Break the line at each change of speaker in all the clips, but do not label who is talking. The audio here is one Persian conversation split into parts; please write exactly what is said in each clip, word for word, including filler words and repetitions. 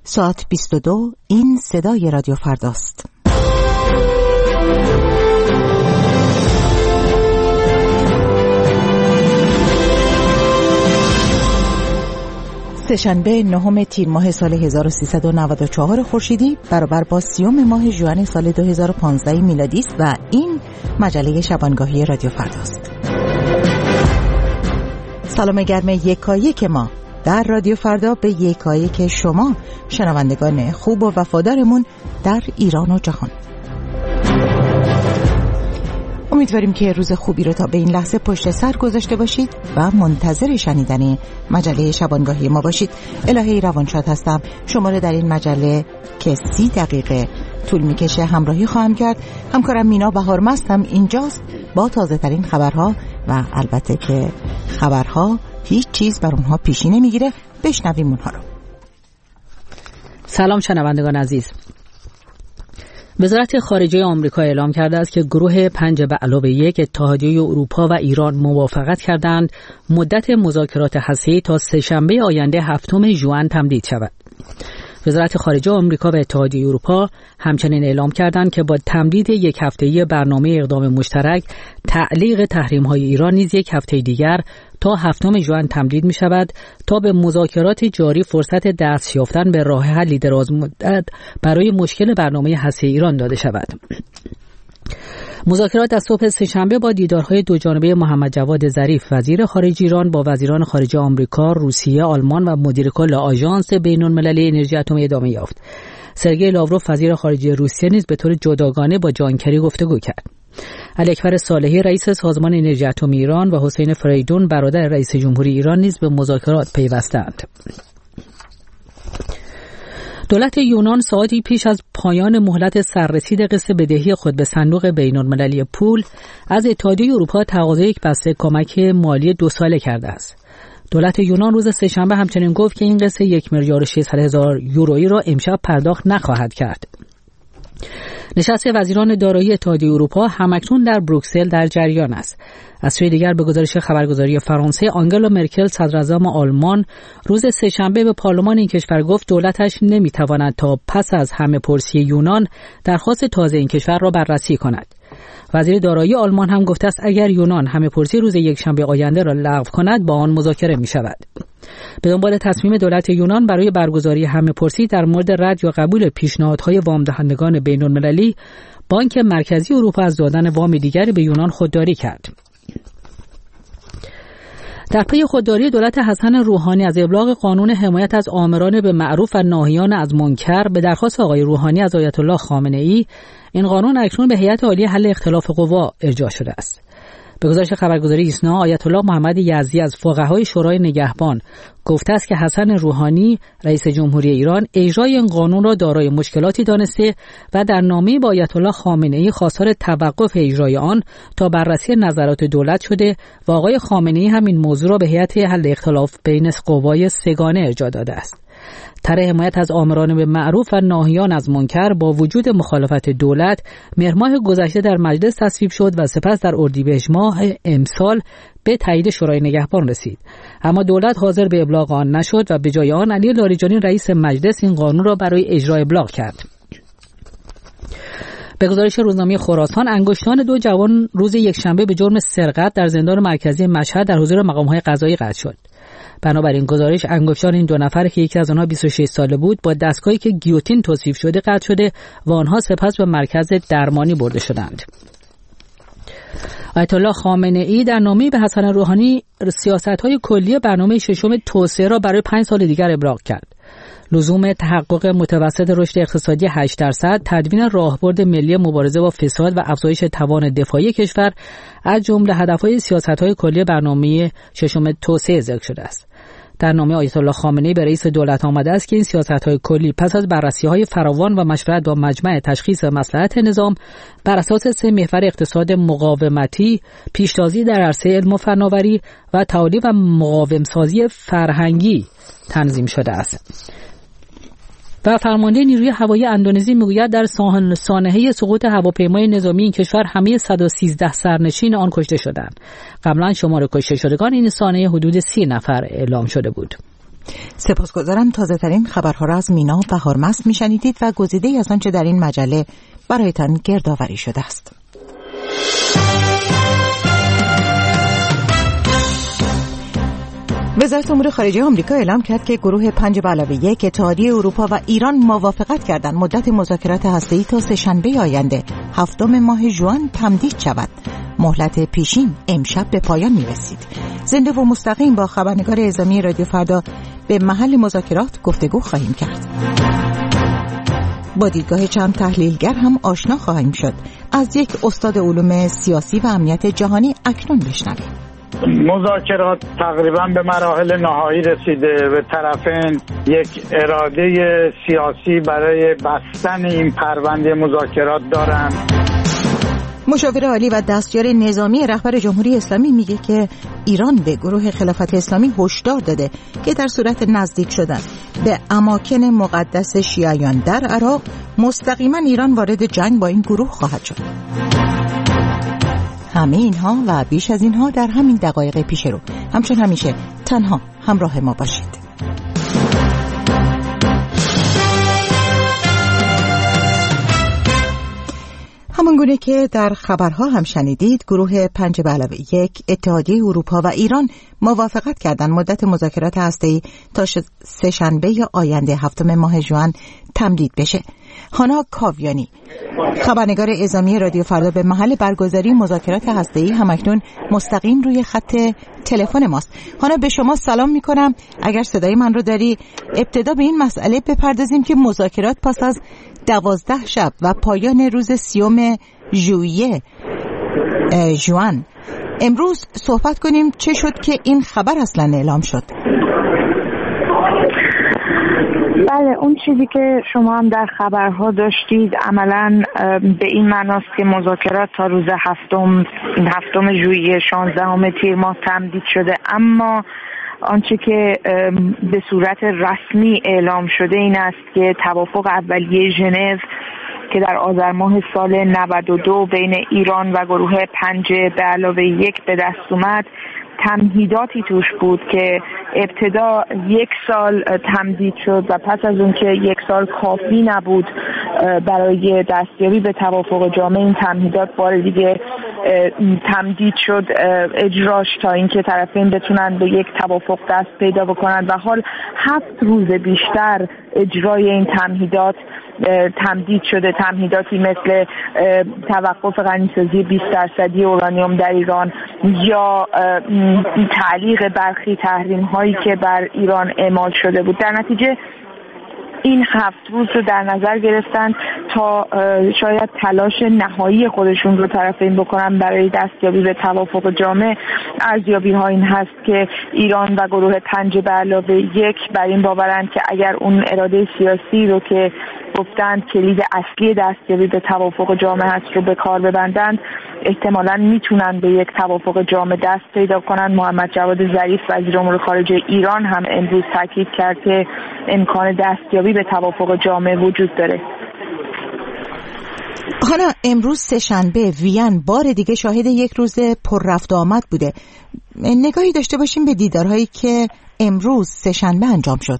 ساعت بیست و دو. این صدای رادیو فرداست. سه‌شنبه نهم تیر ماه سال هزار و سیصد و نود و چهار خورشیدی برابر با سیوم ماه ژوئن سال دو هزار و پانزده میلادی است و این مجله شبانگاهی رادیو فرداست. سلام گرم یکایک ما در رادیو فردا به یکایک شما شنوندگان خوب و وفادارمون در ایران و جهان. امیدواریم که روز خوبی رو تا به این لحظه پشت سر گذاشته باشید و منتظر شنیدن مجله شبانگاهی ما باشید. الهی روانشاد هستم. شما رو در این مجله که سی دقیقه طول میکشه همراهی خواهم کرد. همکارم مینا بهارمست هم اینجاست با تازه ترین خبرها و البته که خبرها هیچ چیز بر اونها پیشی نمیگیره. بشنویم اونها رو.
سلام شنوندگان عزیز. وزارت خارجه آمریکا اعلام کرده است که گروه پنج به علاوه یک اتحادیه اروپا و ایران موافقت کردند مدت مذاکرات هسته‌ای تا سه‌شنبه آینده هفتم ژوئن تمدید شود. وزارت خارجه آمریکا و اتحادیه اروپا همچنین اعلام کردند که با تمدید یک هفته‌ای برنامه اقدام مشترک تعلیق تحریم‌های ایران نیز یک هفته دیگر تا هفتم ژوئن تمدید می شود تا به مذاکرات جاری فرصت دست یافتن به راه حلی درازمدت برای مشکل برنامه هسته‌ای ایران داده شود. مذاکرات از صبح سه‌شنبه با دیدارهای دو جانبه محمد جواد ظریف وزیر خارجه ایران با وزیران خارجه آمریکا، روسیه، آلمان و مدیر کل آژانس بین‌المللی انرژی اتمی ادامه یافت. سرگئی لاوروف وزیر خارجه روسیه نیز به طور جداگانه با جان کری گفتگو کرد. علی‌اکبر صالحی رئیس سازمان انرژی اتمی ایران و حسین فریدون برادر رئیس جمهوری ایران نیز به مذاکرات پیوستند. دولت یونان ساعتی پیش از پایان مهلت سررسید قسط بدهی خود به صندوق بین‌المللی پول از اتحادیه اروپا تقاضای یک بسته کمک مالی دو ساله کرده است. دولت یونان روز سه‌شنبه همچنین گفت که این قسط یک میلیارد و ششصد هزار یورویی را امشب پرداخت نخواهد کرد. نشست وزیران دارایی اتحادیه اروپا همکنون در بروکسل در جریان است. از سوی دیگر به گزارش خبرگزاری فرانسه، آنگلا مرکل صدراعظم آلمان روز سه‌شنبه به پارلمان این کشور گفت دولتش نمیتواند تا پس از همه‌پرسی یونان درخواست تازه این کشور را بررسی کند. وزیر دارایی آلمان هم گفته است اگر یونان همه‌پرسی روز یکشنبه آینده را لغو کند با آن مذاکره می شود. به دنبال تصمیم دولت یونان برای برگزاری همه‌پرسی در مورد رد یا قبول پیشنهادهای وام دهندگان بین‌المللی، بانک مرکزی اروپا از دادن وام دیگری به یونان خودداری کرد. در پی خودداری دولت حسن روحانی از ابلاغ قانون حمایت از آمران به معروف و ناهیان از منکر به درخواست آقای روحانی از آیت الله خامنه‌ای، این قانون اکنون به هیئت عالی حل اختلاف قوا ارجاع شده است. به گزارش خبرگزاری ایسنا، آیت الله محمد یزدی از فقهای شورای نگهبان گفته است که حسن روحانی رئیس جمهوری ایران اجرای این قانون را دارای مشکلاتی دانسته و در نامه با آیت الله خامنه‌ای خواستار توقف اجرای آن تا بررسی نظرات دولت شده و آقای خامنه‌ای هم این موضوع را به هیئت حل اختلاف بین قوای سگانه ارجاع داده است. طرح حمایت از آمران به معروف و ناهیان از منکر با وجود مخالفت دولت مهر ماه گذشته در مجلس تصویب شد و سپس در اردیبهشت ماه امسال به تایید شورای نگهبان رسید. اما دولت حاضر به ابلاغ آن نشد و به جای آن علی لاریجانی رئیس مجلس این قانون را برای اجرا ابلاغ کرد. به گزارش روزنامه خراسان، انگشتان دو جوان روز یکشنبه به جرم سرقت در زندان مرکزی مشهد در حضور مقام‌های قضایی قطع شد. بنابراین گزارش انگشتان این دو نفر که یکی از آنها بیست و شش ساله بود با دستگاهی که گیوتین توصیف شده قطع شده و آنها سپس به مرکز درمانی برده شدند. آیت الله خامنه‌ای در نامه‌ای به حسن روحانی سیاست‌های کلی برنامه ششم توسعه را برای پنج سال دیگر ابلاغ کرد. لزوم تحقق متوسط رشد اقتصادی هشت درصد، تدوین راهبرد ملی مبارزه با فساد و افزایش توان دفاعی کشور از جمله هدف‌های سیاست‌های کلی برنامه ششم توسعه ذکر شده است. در نامه آیت الله خامنه‌ای به رئیس دولت آمده است که این سیاست‌های کلی پس از بررسی‌های فراوان و مشورت با مجمع تشخیص مصلحت نظام بر اساس سه محور اقتصاد مقاومتی، پیشتازی در عرصه علم و فناوری و تعالی و مقاوم‌سازی فرهنگی تنظیم شده است. و فرمانده نیروی هوایی اندونزی میگوید در سانحه سقوط هواپیمای نظامی این کشور همه صد و سیزده سرنشین آن کشته شدند. قبلا شمار کشته شدگان این سانحه حدود سی نفر اعلام شده بود.
سپاسگزارم. تازه ترین خبرها را از مینا و هرمز میشنیدید و گزیده‌ای از آنچه در این مجله برایتان گردآوری شده است. وزارت امور خارجه آمریکا اعلام کرد که گروه پنج به علاوه یک اتحادیه اروپا و ایران موافقت کردند مدت مذاکرات هسته‌ای تا سه‌شنبه آینده هفتم ماه ژوئن تمدید شود. مهلت پیشین امشب به پایان می‌رسید. زنده و مستقیم با خبرنگار اعزامی رادیو فردا به محل مذاکرات گفتگو خواهیم کرد. با دیدگاه چند تحلیلگر هم آشنا خواهیم شد. از یک استاد علوم سیاسی و امنیت جهانی اکنون بشنویم.
مذاکرات تقریبا به مراحل نهایی رسیده و طرفین یک اراده سیاسی برای بستن این پرونده مذاکرات دارند.
مشاور عالی و دستیار نظامی رهبر جمهوری اسلامی میگه که ایران به گروه خلافت اسلامی هشدار داده که در صورت نزدیک شدن به اماکن مقدس شیعیان در عراق مستقیما ایران وارد جنگ با این گروه خواهد شد. همه اینها و بیش از اینها در همین دقایق پیش رو. همچون همیشه تنها همراه ما باشید. همانگونه که در خبرها هم شنیدید، گروه پنج به علاوه یک اتحادیه اروپا و ایران موافقت کردند مدت مذاکرات هسته‌ای تا سه‌شنبه آینده هفتم ماه ژوئن تمدید بشه. هانا کاویانی، خبرنگار اعزامی رادیو فردا به محل برگزاری مذاکرات هسته‌ای همکنون مستقیم روی خط تلفن ماست. هانا، به شما سلام میکنم. اگر صدای من رو داری، ابتدا به این مسئله بپردازیم که مذاکرات پس از دوازده شب و پایان روز سیوم ژوئیه ژوئن امروز صحبت کنیم چه شد که این خبر اصلا اعلام شد.
بله، اون چیزی که شما هم در خبرها داشتید عملاً به این معناست که مذاکرات تا روز هفتم هفتم ژوئیه شانزدهم تیر ماه تمدید شده، اما آنچه که به صورت رسمی اعلام شده این است که توافق اولیه ژنو که در آذر ماه سال نود و دو بین ایران و گروه پنج به علاوه یک به دست اومد، تمهیداتی توش بود که ابتدا یک سال تمدید شد و پس از اون که یک سال کافی نبود برای دستیابی به توافق جامع، این تمهیدات بار دیگه تمدید شد اجراش تا اینکه طرفین بتونن به یک توافق دست پیدا بکنن و حال هفت روز بیشتر اجرای این تمهیدات تمدید شده. تمهیداتی مثل توقف غنیسازی بیست درصدی اورانیوم در ایران یا تعلیق برخی تحریم هایی که بر ایران اعمال شده بود. در نتیجه این هفت روز رو در نظر گرفتن تا شاید تلاش نهایی خودشون رو طرفین بکنن برای دستیابی به توافق جامع. ارزیابی ها این هست که ایران و گروه پنج به علاوه یک بر این باورند که اگر اون اراده سیاسی رو که گفتند کلید اصلی دستیابی به توافق جامع هست رو به کار ببندند، احتمالاً میتونن به یک توافق جامع دست پیدا کنن. محمد جواد ظریف وزیر امور خارجه ایران هم امروز تاکید کرد که امکان دستیابی به توافق جامع وجود داره.
حالا امروز سه‌شنبه وین بار دیگه شاهد یک روز پر رفت و آمد بوده. نگاهی داشته باشیم به دیدارهایی که امروز سه‌شنبه انجام شد.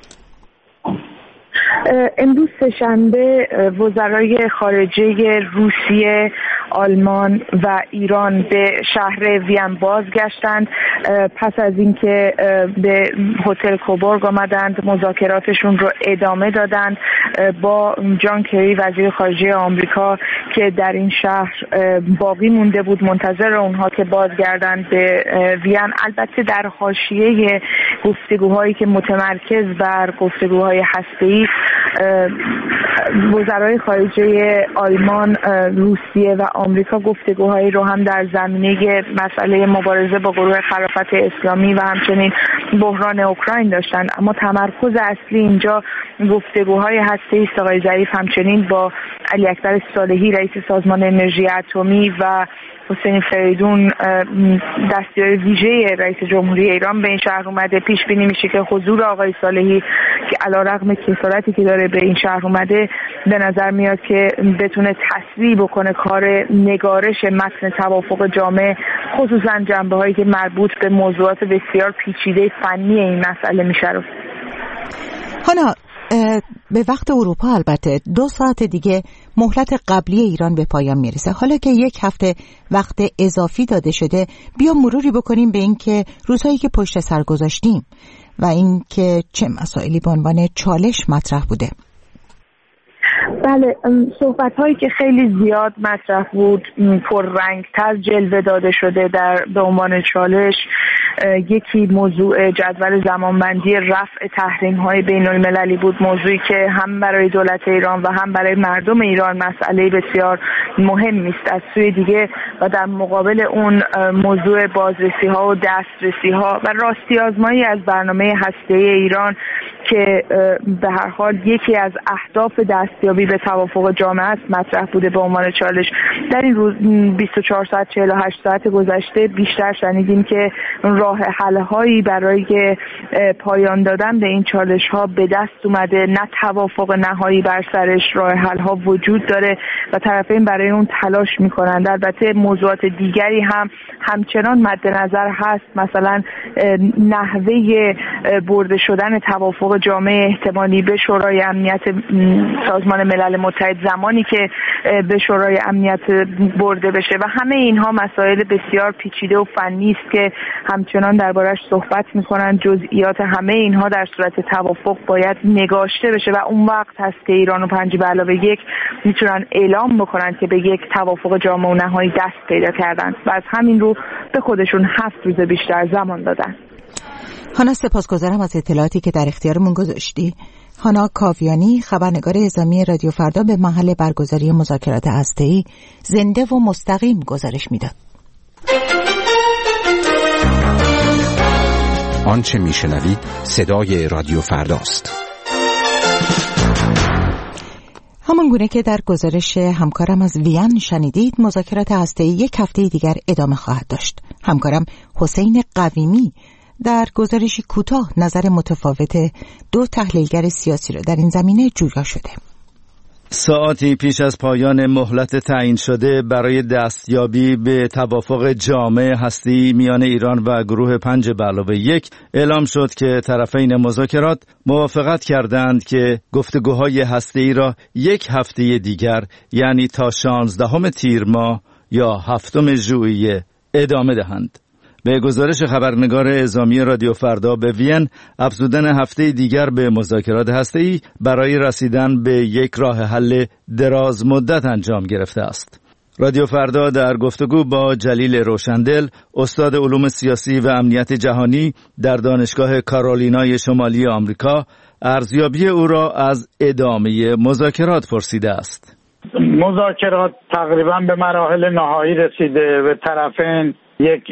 امروز سه‌شنبه وزرای خارجه روسیه، آلمان و ایران به شهر وین بازگشتند پس از اینکه به هتل کوبورگ آمدند، مذاکراتشون رو ادامه دادند با جان کری وزیر خارجه آمریکا که در این شهر باقی مونده بود منتظر اونها که بازگردند به وین. البته در حاشیه گفتگوهایی که متمرکز بر گفتگوهای هسته‌ای، وزرای خارجه آلمان، روسیه و آمریکا گفتگوهایی رو هم در زمینه مسئله مبارزه با گروه خلافت اسلامی و همچنین بحران اوکراین داشتند، اما تمرکز اصلی اینجا گفتگوهای هسته‌ای است. آقای ظریف همچنین با علی اکبر صالحی رئیس سازمان انرژی اتمی و حسین فریدون دستیار ویژه رئیس جمهوری ایران به این شهر اومده. پیش بینی میشه که حضور آقای صالحی که علیرغم کثارتی که داره به این شهر اومده، به نظر میاد که بتونه تسریع بکنه کار نگارش متن توافق جامع، خصوصا جنبه‌هایی که مربوط به موضوعات بسیار پیچیده فنی این مسئله میشه رو.
هانا، به وقت اروپا البته دو ساعت دیگه مهلت قبلی ایران به پایان میرسه. حالا که یک هفته وقت اضافی داده شده، بیا مروری بکنیم به این که روزهایی که پشت سر گذاشتیم و این که چه مسائلی به عنوان چالش مطرح بوده.
بله، صحبت هایی که خیلی زیاد مطرح بود، پررنگتر جلوه داده شده در به عنوان چالش. یکی موضوع جدول زمانبندی رفع تحریم های بین المللی بود، موضوعی که هم برای دولت ایران و هم برای مردم ایران مسئله بسیار مهمی است. از سوی دیگه و در مقابل اون موضوع بازرسی ها و دسترسی ها و راستی آزمایی از برنامه هسته‌ای ایران که به هر حال یکی از اهداف دستیابی به توافق جامعه است مطرح بوده به عنوان چالش. در این روز بیست و چهار ساعت چهل و هشت ساعت گذشته بیشتر شنیدیم که راه حل هایی برای پایان دادن به این چالش ها به دست اومده، نه توافق نهایی بر سرش، راه حل ها وجود داره و طرفین برای اون تلاش میکنند. البته موضوعات دیگری هم همچنان مد نظر هست، مثلا نحوه برده شدن توافق جامعه احتمالی به شورای امنیت سازمان ملل متحد زمانی که به شورای امنیت برده بشه و همه اینها مسائل بسیار پیچیده و فنی است که همچنان دربارش صحبت میکنن. جزئیات همه اینها در صورت توافق باید نگاشته بشه و اون وقت هست که ایران و پنج به علاوه یک میتونن اعلام بکنن که به یک توافق جامع و نهایی دست پیدا کردن و از همین رو به خودشون هفت روز بیشتر زمان دادن.
هانا، سپاسگزارم از اطلاعاتی که در اختیارمون گذاشتی. هانا کاویانی، خبرنگار اعزامی رادیو فردا، به محل برگزاری مذاکرات هسته‌ای زنده و مستقیم گزارش میداد.
آنچه میشنوید صدای رادیو فرداست.
همون گونه که در گزارش همکارم از وین شنیدید، مذاکرات هسته‌ای یک هفته دیگر ادامه خواهد داشت. همکارم حسین قویمی در گزارشی کوتاه نظر متفاوت دو تحلیلگر سیاسی را در این زمینه جویا شده.
ساعتی پیش از پایان مهلت تعیین شده برای دستیابی به توافق جامع هسته‌ای میان ایران و گروه پنج به علاوه یک اعلام شد که طرفین مذاکرات موافقت کردند که گفتگوهای هسته‌ای را یک هفته دیگر، یعنی تا شانزدهم تیر ماه یا هفتم ژوئیه ادامه دهند. به گزارش خبرنگار اعزامی رادیو فردا، به وین افزودن هفته دیگر به مذاکرات هسته‌ای برای رسیدن به یک راه حل دراز مدت انجام گرفته است. رادیو فردا در گفتگو با جلیل روشندل، استاد علوم سیاسی و امنیت جهانی در دانشگاه کارولینای شمالی آمریکا، ارزیابی او را از ادامه مذاکرات پرسیده است.
مذاکرات تقریبا به مراحل نهایی رسیده و طرفین یک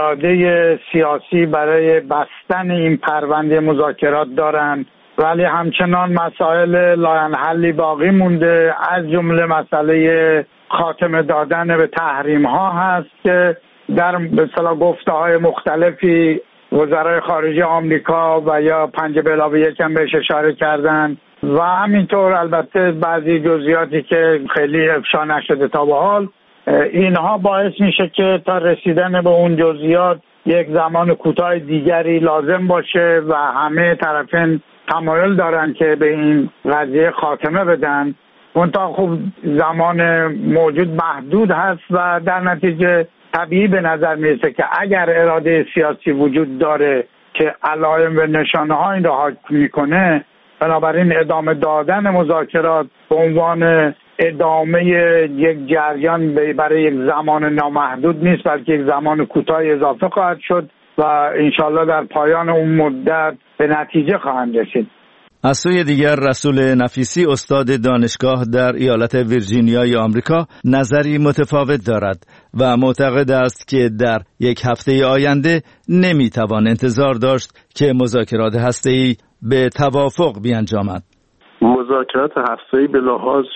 اراده سیاسی برای بستن این پرونده مذاکرات دارند، ولی همچنان مسائل لاینحلی باقی مونده، از جمله مسئله خاتمه دادن به تحریم ها هست که در به اصطلاح گفته های مختلفی وزرای خارجه آمریکا و یا پنج به علاوه یک هم بهش اشاره کردن و همینطور البته بعضی جزئیاتی که خیلی افشا نشده تا به حال. اینها باعث میشه که تا رسیدن به اون جزئیات یک زمان کوتاه دیگری لازم باشه و همه طرفین تمایل دارن که به این قضیه خاتمه بدن. منتها خوب زمان موجود محدود هست و در نتیجه طبیعی به نظر میرسه که اگر اراده سیاسی وجود داره که علائم و نشانه ها این را حاکی میکنه، بنابراین ادامه دادن مذاکرات به عنوان ادامه یک جریان برای یک زمان نامحدود نیست، بلکه یک زمان کوتاه اضافه خواهد شد و انشالله در پایان اون مدت به نتیجه خواهند رسید.
از سوی دیگر رسول نفیسی، استاد دانشگاه در ایالت ویرجینیای آمریکا، نظری متفاوت دارد و معتقد است که در یک هفته آینده نمیتوان انتظار داشت که مذاکرات هسته‌ای به توافق بیانجامد.
مذاکرات هسته‌ای به لحاظ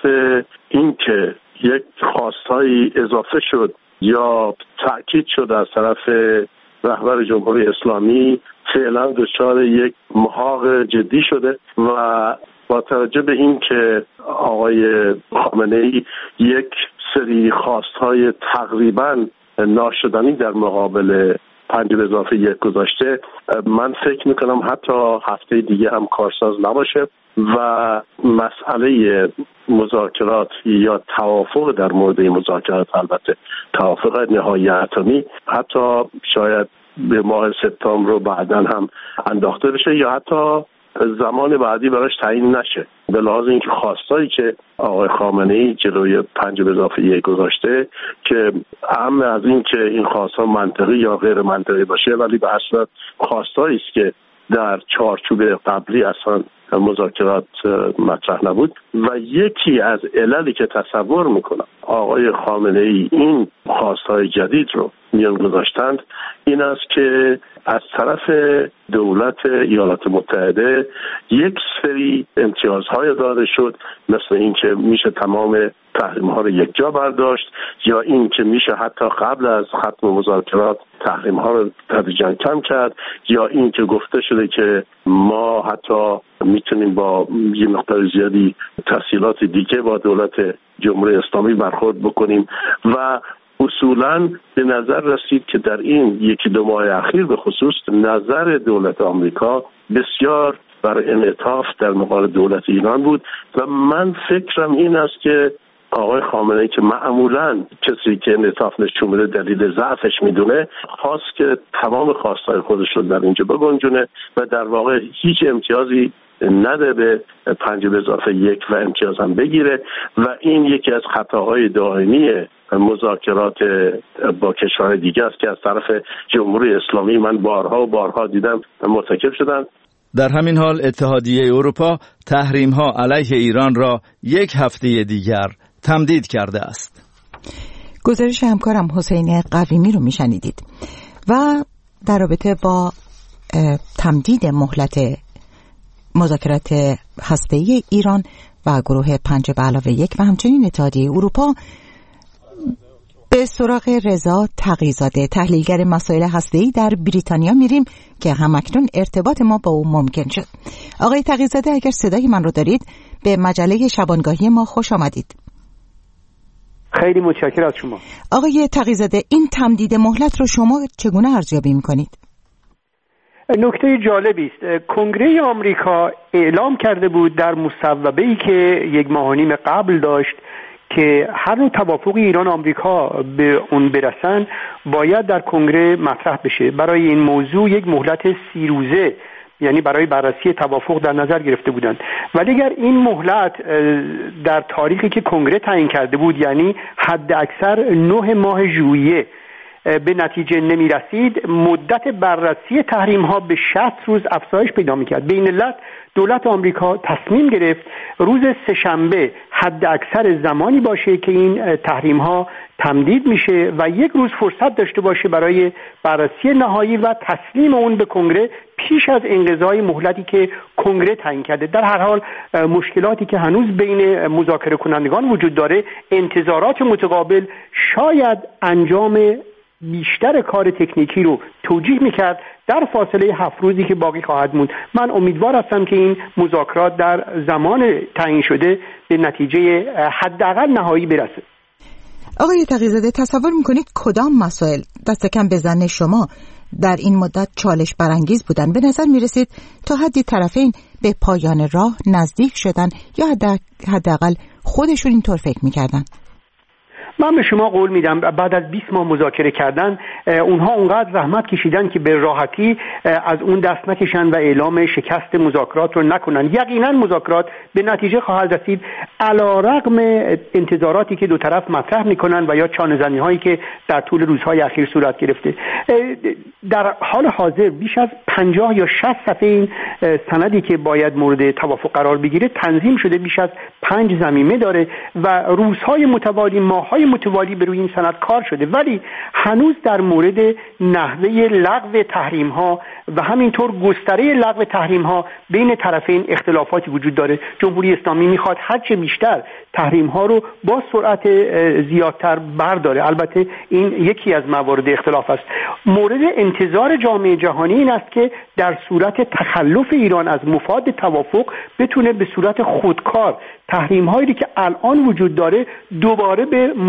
اینکه یک خواستهایی اضافه شد یا تأکید شد از طرف رهبر جمهوری اسلامی، فعلا دچار یک محاق جدی شده و با توجه به این که آقای خامنه‌ای یک سری خواستهای تقریبا ناشدنی در مقابل پنج به اضافه یک گذاشته، من فکر میکنم حتی هفته دیگه هم کارساز نباشه و مسئله مذاکرات یا توافق در مورد مذاکرات، البته توافق نهایی اتمی، حتی شاید به ماه سپتامبر رو بعداً هم انداخته بشه یا حتی زمان بعدی براش تعیین نشه، به لحاظ اینکه خواستایی که آقای خامنه‌ای جلوی پنج به اضافه یک گذاشته که اهم از این که این خواستها منطقی یا غیر منطقی باشه، ولی به هر صورت خواستایی است که در چارچوب قبلی اصلا مذاکرات مطرح نبود. و یکی از عللی که تصور میکنم آقای خامنه‌ای این خواستهای جدید رو میان گذاشتند این است که از طرف دولت ایالات متحده یک سری امتیازهای داده شد، مثل این که میشه تمام تحریم ها رو یک جا برداشت، یا این که میشه حتی قبل از ختم مذاکرات تحریم ها رو تدریجاً کم کرد، یا این که گفته شده که ما حتی میتونیم با یه مقدار زیادی تسهیلات دیگه با دولت جمهوری اسلامی برخورد بکنیم. و اصولاً به نظر رسید که در این یکی دو ماه اخیر به خصوص نظر دولت آمریکا بسیار برای انعطاف در مقابل دولت ایران بود و من فکرم این است که آقای خامنه‌ای که معمولاً کسی که انعطاف نشون میده دلیل ضعفش میدونه، خواست که تمام خواستهای خودش رو در اینجا بگنجونه و در واقع هیچ امتیازی نده به پنج به اضافه یک و امتیاز هم بگیره و این یکی از خطاهای دائمی مذاکرات با کشورهای دیگه است که از طرف جمهوری اسلامی من بارها و بارها دیدم مرتکب شدن.
در همین حال اتحادیه اروپا تحریم‌ها علیه ایران را یک هفته دیگر تمدید کرده است.
گزارش همکارم حسین قویمی رو میشنیدید. و در رابطه با تمدید مهلت مذاکرات هسته‌ای ایران و گروه پنج به علاوه یک و همچنین اتحادیه اروپا به سراغ رضا تقی‌زاده، تحلیلگر مسائل هسته‌ای در بریتانیا میریم که همکنون ارتباط ما با او ممکن شد. آقای تقی‌زاده، اگر صدای من رو دارید، به مجله شبانگاهی ما خوش آمدید.
خیلی متشکرم از شما.
آقای تقی‌زاده، این تمدید مهلت رو شما چگونه ارزیابی می‌کنید؟
نکته جالبی است. کنگره آمریکا اعلام کرده بود در مصوبه‌ای که یک ماه و نیم قبل داشت که هر نوع توافقی ایران و آمریکا به اون برسن باید در کنگره مطرح بشه. برای این موضوع یک مهلت سی روزه، یعنی برای بررسی توافق، در نظر گرفته بودند. ولی اگر این مهلت در تاریخی که کنگره تعیین کرده بود، یعنی حد اکثر نه ماه ژوئیه، به نتیجه نمی رسید، مدت بررسی تحریم ها به شصت روز افزایش پیدا می کرد. به این علت دولت آمریکا تصمیم گرفت روز سه‌شنبه حد اکثر زمانی باشه که این تحریم ها تمدید میشه و یک روز فرصت داشته باشه برای بررسی نهایی و تسلیم اون به کنگره پیش از انقضای مهلتی که کنگره تعیین کرده. در هر حال مشکلاتی که هنوز بین مذاکره کنندگان وجود داره، انتظارات متقابل شاید انجام بیشتر کار تکنیکی رو توجیه میکرد در فاصله هفت روزی که باقی خواهد موند. من امیدوار هستم که این مذاکرات در زمان تعیین شده به نتیجه حداقل نهایی برسه.
آقای تقی‌زاده، تصور میکنید کدام مسائل دست کم به ظن شما در این مدت چالش برانگیز بودن؟ به نظر میرسید تا حدی طرفین به پایان راه نزدیک شدن یا حداقل خودشون اینطور فکر میکردن؟
من به شما قول میدم بعد از بیست ماه مذاکره کردن اونها اونقدر زحمت کشیدن که به راحتی از اون دست نکشن و اعلام شکست مذاکرات رو نکنن. یقینا مذاکرات به نتیجه خواهد رسید علیرغم انتظاراتی که دو طرف مطرح میکنن و یا چانه‌زنی هایی که در طول روزهای اخیر صورت گرفته. در حال حاضر بیش از پنجاه یا شصت صفحه این سندی که باید مورد توافق قرار بگیره تنظیم شده، بیش از پنج ضمیمه داره و روزهای متوالی، ماههای متوالی بر روی این سند کار شده، ولی هنوز در مورد نحوه لغو تحریم ها و همینطور گستره لغو تحریم ها بین طرفین اختلافاتی وجود داره. جمهوری اسلامی میخواد هرچه بیشتر تحریم ها رو با سرعت زیادتر برداره. البته این یکی از موارد اختلاف است. مورد انتظار جامعه جهانی این است که در صورت تخلف ایران از مفاد توافق بتونه به صورت خودکار تحریم هایی که الان وجود داره دوباره به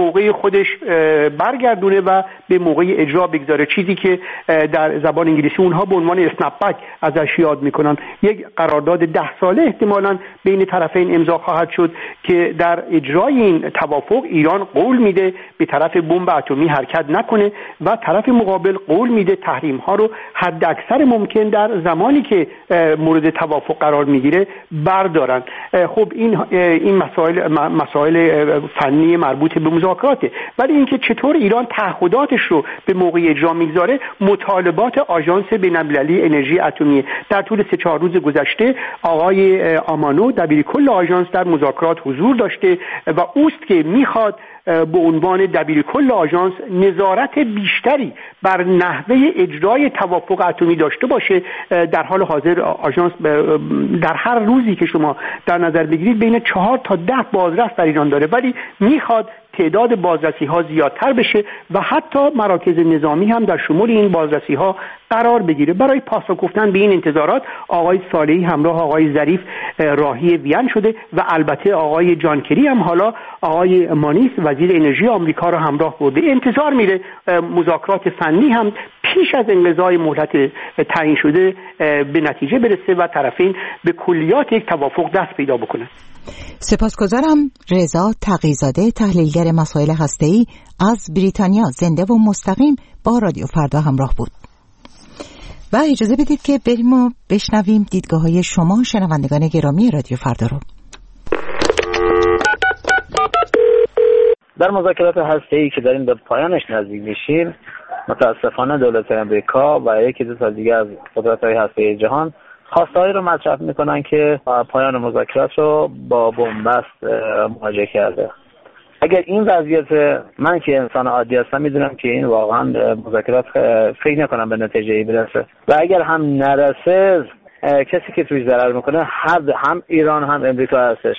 موقع خودش برگردونه و به موقع اجرا بگذاره، چیزی که در زبان انگلیسی اونها به عنوان اسنپ بک ازش یاد میکنن. یک قرارداد ده ساله احتمالاً بین طرفین امضا خواهد شد که در اجرای این توافق ایران قول میده به طرف بمب اتمی حرکت نکنه و طرف مقابل قول میده تحریم ها رو حد اکثر ممکن در زمانی که مورد توافق قرار میگیره بردارن. خب این این مسائل مسائل فنی مربوط به مذاکراته، ولی اینکه چطور ایران تعهداتش رو به موقع اجرا میگذاره مطالبات آژانس بین‌المللی انرژی اتمی. در طول سه چهار روز گذشته آقای آمانو دبیرکل آژانس در مذاکرات حضور داشته و اوست که میخواد به عنوان دبیرکل آژانس نظارت بیشتری بر نحوه اجرای توافق اتمی داشته باشه. در حال حاضر آژانس در هر روزی که شما در نظر بگیرید بین چهار تا ده بازرس در ایران داره، ولی میخواد تعداد بازرسی ها زیادتر بشه و حتی مراکز نظامی هم در شمول این بازرسی ها قرار بگیره. برای پاسخ گفتن به این انتظارات آقای صالحی همراه آقای ظریف راهی وین شده و البته آقای جان کری هم حالا آقای مانیس وزیر انرژی آمریکا را همراه برده. انتظار میره مذاکرات فنی هم پیش از انقضای مهلت تعیین شده به نتیجه برسه و طرفین به کلیات یک توافق دست پیدا بکنن.
سپاسگزارم. رضا تقی‌زاده، تحلیلگر مسائل هسته‌ای از بریتانیا، زنده و مستقیم با رادیو فردا همراه بود. و اجازه بدید که بریم و بشنویم دیدگاه‌های شما شنوندگان گرامی رادیو فردا رو.
در مذاکرات هسته‌ای که داریم به پایانش نزدیک میشیم، متاسفانه دولت آمریکا و یکی دو تا دیگه از قدرت‌های هسته‌ای جهان خواسته‌هایی رو مطرح میکنن که پایان مذاکرات رو با بنبست مواجه کرده. اگر این وضعیت، من که انسان عادی هستم میدونم که این واقعا مذاکرات فکر نکنم به نتیجه‌ای برسه و اگر هم نرسه کسی که توی ضرر میکنه هم ایران هم امریکا هستش.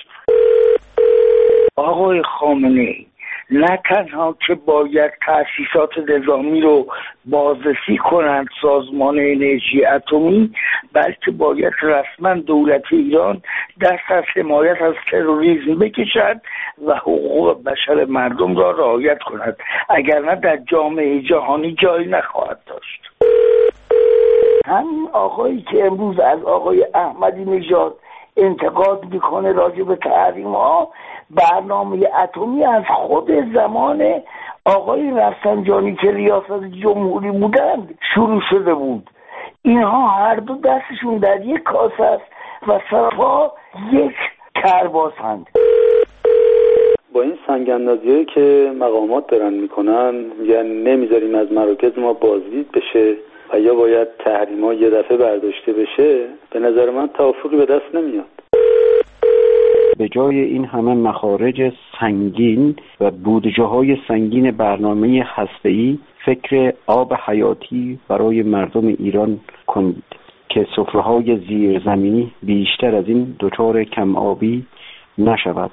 آقای خامنه‌ای نه تنها که باید تأسیسات نظامی رو بازرسی کنند سازمان انرژی اتمی، بلکه باید رسما دولت ایران دست از حمایت از تروریسم بکشد و حقوق بشر مردم را رعایت کند، اگر نه در جامعه جهانی جایی نخواهد داشت. همین آقایی که امروز از آقای احمدی نژاد انتقاد میکنه راجع به تحریم ها، برنامه اتمی از خود زمان آقای رفسنجانی که ریاست جمهوری بودند شروع شده بود. اینها هر دو دستشون در یک کاسه است و صرفا یک کرباسند.
با این سنگ‌اندازی‌هایی که مقامات دارن میکنن، یعنی نمیذاریم از مراکز ما بازدید بشه و یا باید تحریم‌ها یه دفعه برداشته بشه، به نظر من توافقی به دست نمیاد.
به جای این همه مخارج سنگین و بودجه‌های سنگین برنامه هسته‌ای، فکر آب حیاتی برای مردم ایران کنید که سفره‌های زیرزمینی بیشتر از این دچار کم آبی نشود.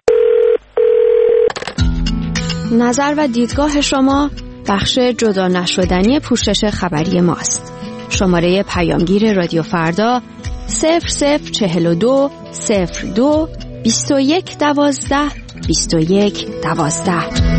نظر و دیدگاه شما بخش جدا نشدنی پوشش خبری ماست. شماره پیامگیر رادیو فردا صفر صفر چهل و دو صفر دو بیست و یک دوازده بیست و یک دوازده.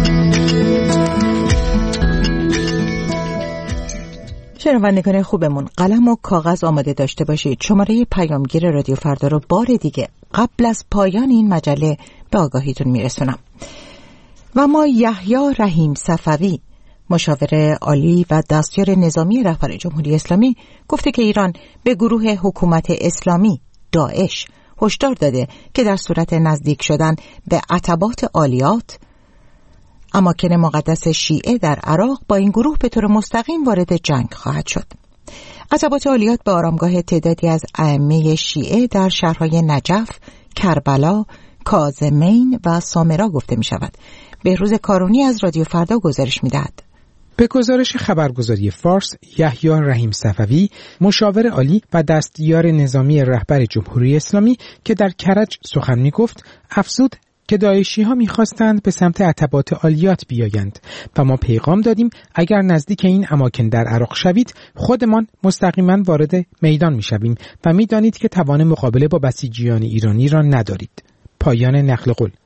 شنوندگان خوبمون، قلم و کاغذ آماده داشته باشید. شماره پیامگیر رادیو فردا رو بار دیگه قبل از پایان این مجله به آگاهیتون میرسونم. و ما یحیی رحیم صفوی، مشاور عالی و دستیار نظامی رهبر جمهوری اسلامی، گفته که ایران به گروه حکومت اسلامی داعش هشدار داده که در صورت نزدیک شدن به عتبات عالیات، اماکن مقدس شیعه در عراق، با این گروه به طور مستقیم وارد جنگ خواهد شد. عتبات عالیات به آرامگاه تعدادی از ائمه شیعه در شهرهای نجف، کربلا، کاظمین و سامرا گفته می شود. بهروز کارونی از رادیو فردا گزارش می دهد.
به گزارش خبرگزاری فارس، یحیی رحیم صفوی، مشاور عالی و دستیار نظامی رهبر جمهوری اسلامی که در کرج سخن می گفت، افزود که داعشی ها می خواستند به سمت عتبات عالیات بیایند و ما پیغام دادیم اگر نزدیک این اماکن در عراق شوید، خودمان مستقیما وارد میدان می شویم و می دانید که توان مقابله با بسیجیان ایرانی را ندارید. پایان نقل قول.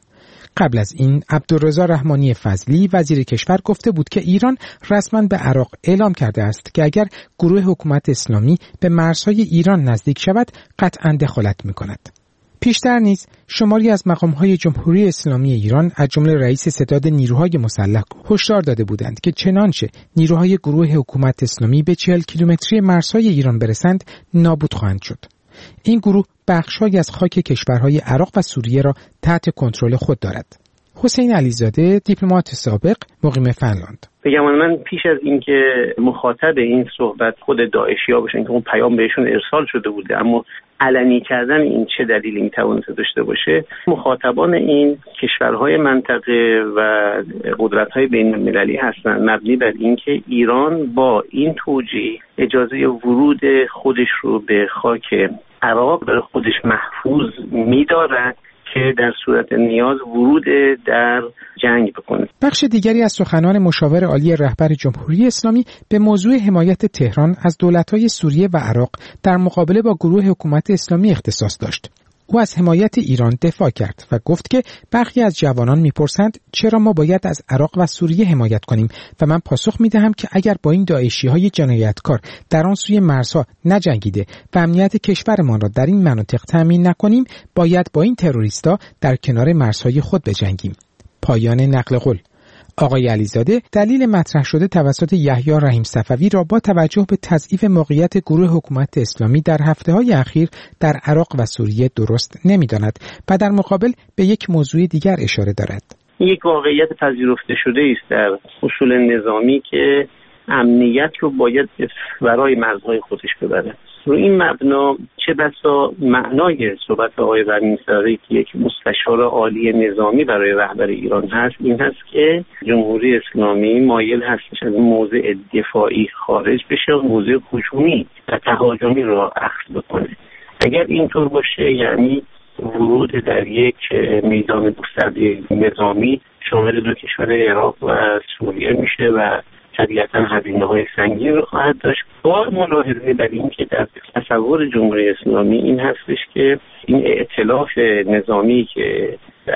قبل از این عبدالرضا رحمانی فضلی وزیر کشور گفته بود که ایران رسما به عراق اعلام کرده است که اگر گروه حکومت اسلامی به مرزهای ایران نزدیک شود قطعاً دخالت می‌کند. پیشتر نیز شماری از مقام‌های جمهوری اسلامی ایران از جمله رئیس ستاد نیروهای مسلح هشدار داده بودند که چنانچه نیروهای گروه حکومت اسلامی به چهل کیلومتری مرزهای ایران برسند نابود خواهند شد. این گروه بخش‌هایی از خاک کشورهای عراق و سوریه را تحت کنترل خود دارد. حسین علیزاده دیپلمات سابق مقیم فنلاند:
بگم من پیش از اینکه مخاطب این صحبت خود داعشی‌ها باشن که اون پیام بهشون ارسال شده بوده، اما علنی کردن این چه دلیلی میتواند داشته باشه، مخاطبان این کشورهای منطقه و قدرت‌های بین‌المللی هستند، مبنی بر اینکه ایران با این توجیه اجازه ورود خودش رو به خاک عراق برای خودش محفوظ می‌دارد که در صورت نیاز ورود در جنگ بکنه.
بخش دیگری از سخنان مشاور عالی رهبر جمهوری اسلامی به موضوع حمایت تهران از دولت‌های سوریه و عراق در مقابله با گروه حکومت اسلامی اختصاص داشت. او از حمایت ایران دفاع کرد و گفت که برخی از جوانان میپرسند چرا ما باید از عراق و سوریه حمایت کنیم و من پاسخ میدهم که اگر با این داعشی‌های جنایتکار در آن سوی مرزها نجنگیده و امنیت کشورمان را در این مناطق تامین نکنیم، باید با این تروریستا در کنار مرزهای خود بجنگیم. پایان نقل قول. آقای علیزاده دلیل مطرح شده توسط یحیی رحیم صفوی را با توجه به تضعیف موقعیت گروه حکومت اسلامی در هفته‌های اخیر در عراق و سوریه درست نمی‌داند و در مقابل به یک موضوع دیگر اشاره دارد.
یک واقعیت پذیرفته شده است در اصول نظامی که امنیت رو باید برای مرزهای خودش ببره. رو این مبنا چه بسا معنای صحبت آقای رحیم صفوی که یک مستشار عالی نظامی برای رهبر ایران هست این هست که جمهوری اسلامی مایل هستش از موضع دفاعی خارج بشه و موضع هجومی و تهاجمی را اخذ بکنه. اگر اینطور باشه یعنی ورود در یک میدان گسترده نظامی شامل دو کشور عراق و سوریه میشه و طبیعتاً هزینه‌های سنگین رو خواهد داشت، با ملاحظه بر این که در تصور جمهوری اسلامی این هستش که این ائتلاف نظامی که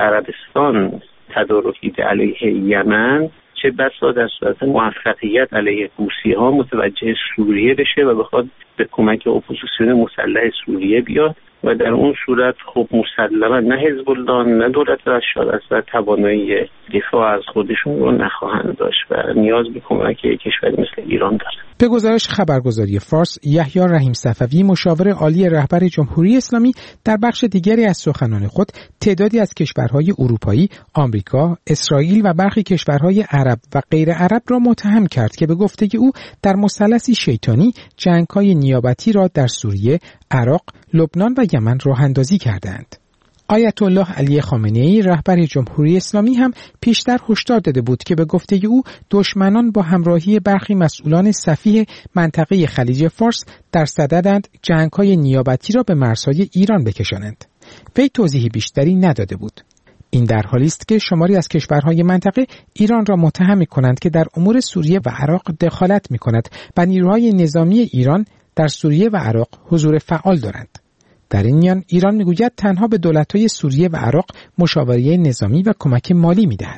عربستان تدارکید علیه یمن چه بسا در صورت موفقیت علیه حوثی‌ها متوجه سوریه بشه و بخواد به کمک اپوزیسیون مسلح سوریه بیاد و در اون صورت خب مسلما نه حزب الله نه دولت بشار الاسد توانایی دفاع از خودشون رو نخواهند داشت و نیاز به کمک کشوری مثل ایران دارند.
به گزارش خبرگزاری فارس، یحیی رحیم صفوی مشاور عالی رهبر جمهوری اسلامی در بخش دیگری از سخنان خود تعدادی از کشورهای اروپایی، آمریکا، اسرائیل و برخی کشورهای عرب و غیر عرب را متهم کرد که به گفته او در مثلثی شیطانی جنگ‌های نیابتی را در سوریه، عراق، لبنان و یمن راه اندازی کردند. آیت الله علی خامنه‌ای رهبر جمهوری اسلامی هم پیشتر هشدار داده بود که به گفته او دشمنان با همراهی برخی مسئولان سفیه منطقه خلیج فارس در صددند جنگ‌های نیابتی را به مرزهای ایران بکشانند. وی توضیح بیشتری نداده بود. این در حالی است که شماری از کشورهای منطقه ایران را متهم می‌کنند که در امور سوریه و عراق دخالت می‌کند و نیروهای نظامی ایران در سوریه و عراق حضور فعال دارند. در این میان ایران میگوید تنها به دولت‌های سوریه و عراق مشاوره نظامی و کمک مالی میدهد.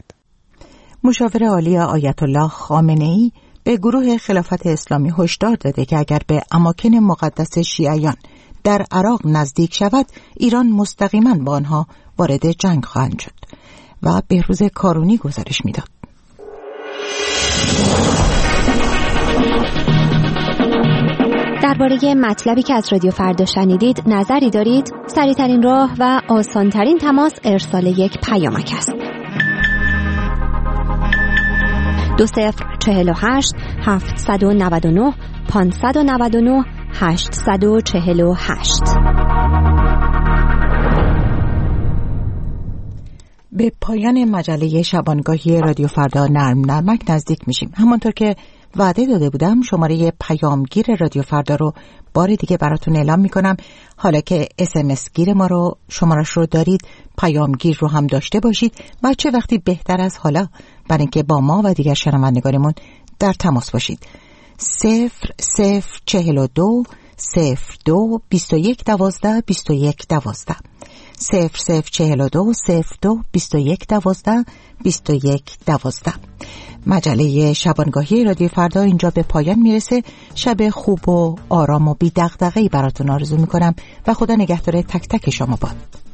مشاور عالی آیت الله خامنه‌ای به گروه خلافت اسلامی هشدار داده که اگر به اماکن مقدس شیعیان در عراق نزدیک شود، ایران مستقیما با آنها وارد جنگ خواهد شد. و بهروز کارونی گزارش میداد.
درباره مطلبی که از رادیو فردا شنیدید نظری دارید؟ سریع‌ترین راه و آسان‌ترین تماس ارسال یک پیامک است. دو صفر چهل و هشت هفتصد و نود و نه پانصد و نود و نه هشتصد و چهل و هشت.
به پایان مجله شبانگاهی رادیو فردا نرم نرمک نزدیک میشیم. همانطور که وعده داده بودم شماره پیامگیر رادیو فردا رو بار دیگه براتون اعلام میکنم. حالا که اس ام اس گیر ما رو شمارش رو دارید، پیامگیر رو هم داشته باشید و چه وقتی بهتر از حالا برای اینکه با ما و دیگر شنوندگانمون در تماس باشید. صفر صفر چهل و دو صفر دو بیست و یک دوازده بیست و یک دوازده صفر صفر چهل و دو صفر دو بیست و یک دوازده بیست و یک دوازده. مجله شبانگاهی رادیو فردا اینجا به پایان میرسه. شب خوب و آرام و بی دغدغه‌ای براتون آرزو میکنم و خدا نگهدار تک تک شما باد.